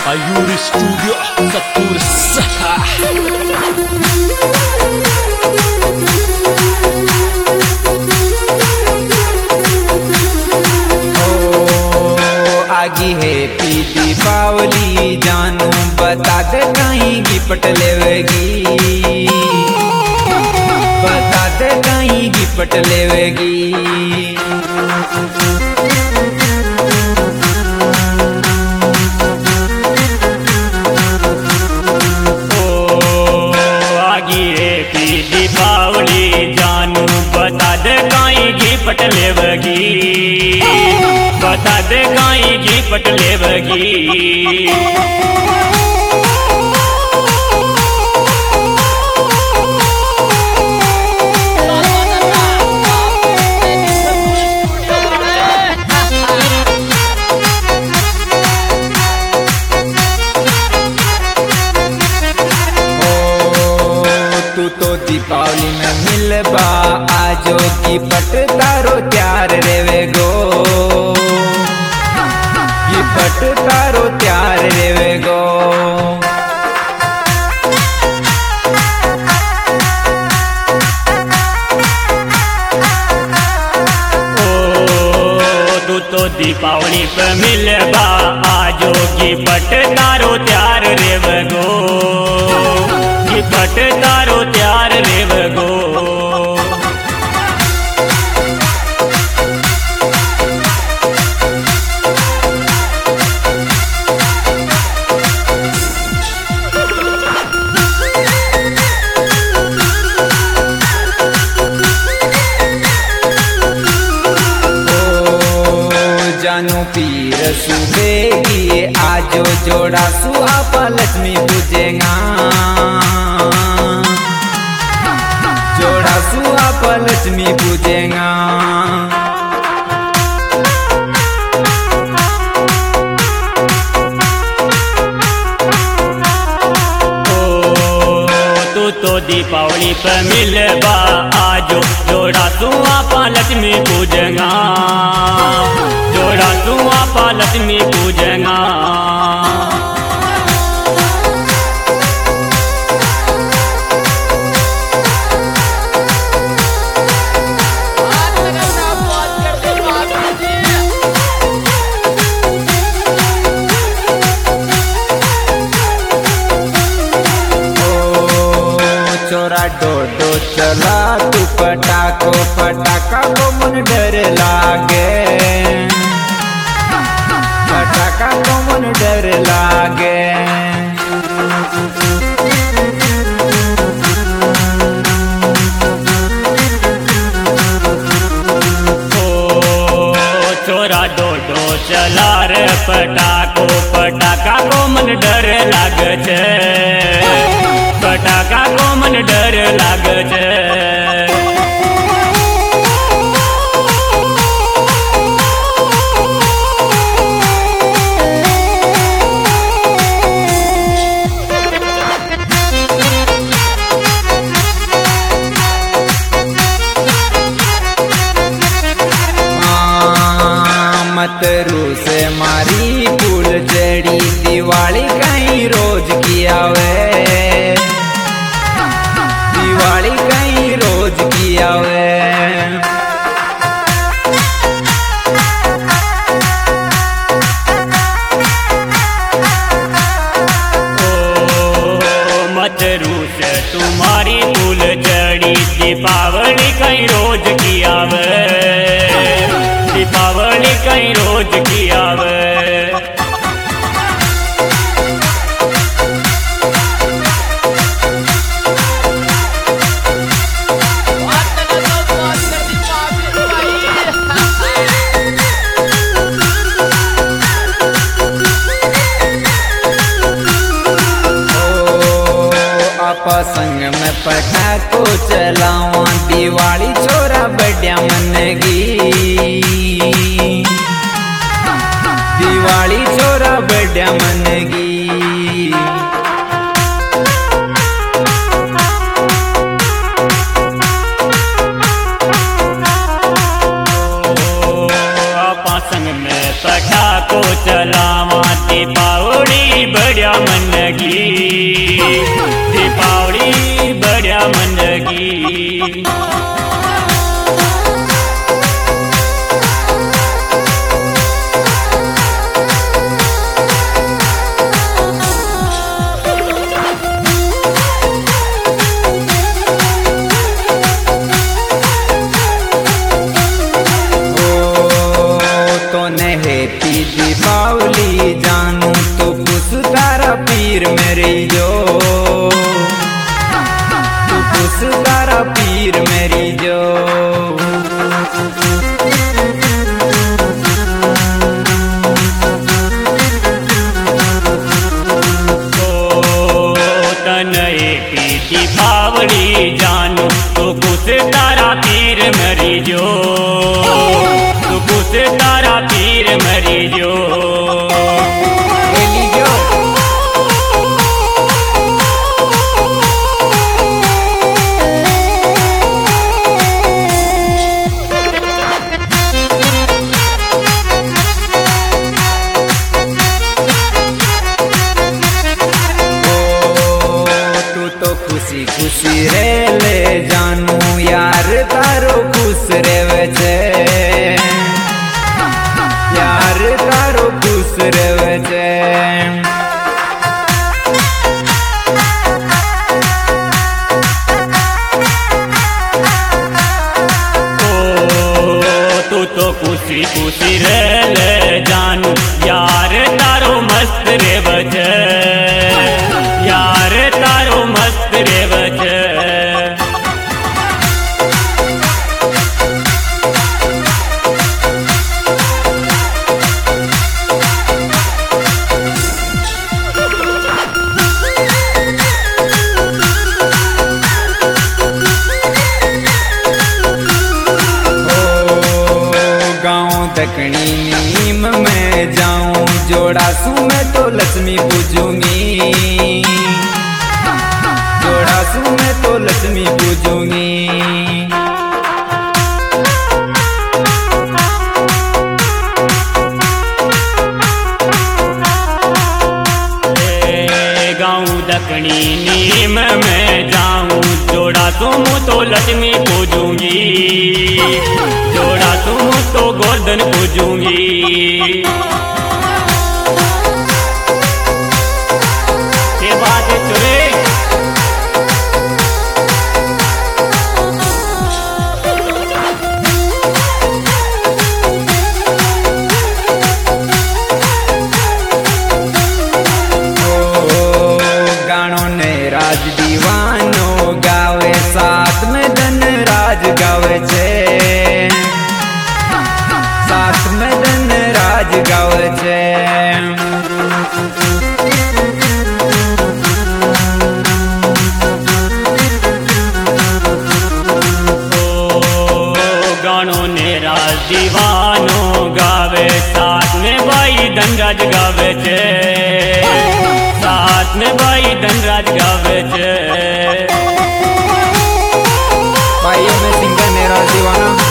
Ayuri Studio Satur Saka. आगी है P Deepawali जानू बता दे कहीं गिफ्ट लेवेगी, बता दे कहीं गिफ्ट लेवेगी। आगी है पी दीपावली जानू बता दे कहीं गिफ्ट लेवेगी, बता दे कहीं गिफ्ट लेवेगी। तू तो दीपावली में मिलबा आजो गिफ्ट तारो त्यार रेवे गो, गिफ्ट तारो त्यार रेवे गो। तू तो दीपावली पे मिलबा आजो गिफ्ट तारो त्यार रेवे गो, गिफ्ट तारो त्यार रेवे गो। जानू पीर सुबेगी आजो जोड़ा सुहापा लक्ष्मी पूजेगा, जोड़ा सुहापा लक्ष्मी पूजेगा। तू तो दीपावली पे मिलबा आजो जोड़ा सुहापा लक्ष्मी पूजेगा, जोड़ा सुहापा लक्ष्मी पूजेगा। चोरा डोडो चला तू पटाको पटाका को मन डर लागे, पटाका को मन डर लागे। चोरा डोडो चला रे पटाको पटाका को मन डर लागे छे, पटाका को मन डर लागे छे। मत रूस मारी फूल जड़ी दिवाली कहीं रोज की आवे, दिवाली कहीं रोज की आवे। मत रूस तुम्हारी फूल जड़ी दीपावली कहीं रोज की आवे, दीपावली कहीं रोज की आवे। संग में पटाको चलावा दिवाली छोरा बढ़िया मनगी, दिवाली छोरा बढ़िया मनगी। संग में पटाको चलावा दीपावली की। हैप्पी दीपावली जानू तो खुश तारा पीर मेरी जो, तू खुश तारा पीर मेरी जो। हैप्पी दीपावली जानू तो खुश तारा पीर मेरी जो, तू खुश तारा पीर मेरी जो। खुशी खुशी रे ले जानू यार तारो खुश रेवे छे, यार तारो खुश रेवे छे। तू तो खुशी खुशी रे ले जानू यार तारो मस्त रेवे छे, यार तारो मस्त रेवे छे। दक्षिणी नीम में जाऊं जोड़ासू में तो लक्ष्मी पूजूंगी, जोड़ासू में तो लक्ष्मी पूजूंगी। गाँव दक्षिणी नीम में जाऊं जोड़ासू तो लक्ष्मी पूजूंगी, जोड़ासू तो गोवर्धन पूजूंगी। के बाद चुरे गानों ने राज दीवानो गावे साथ में धन राज गावे छे, साथ में धन राज गावे छे। गानों ने राज दीवानो गावे साथ में भाई धनराज गावे छे, साथ में भाई धनराज गावे छे। भाई मैं सिंगर ने राज दीवाना।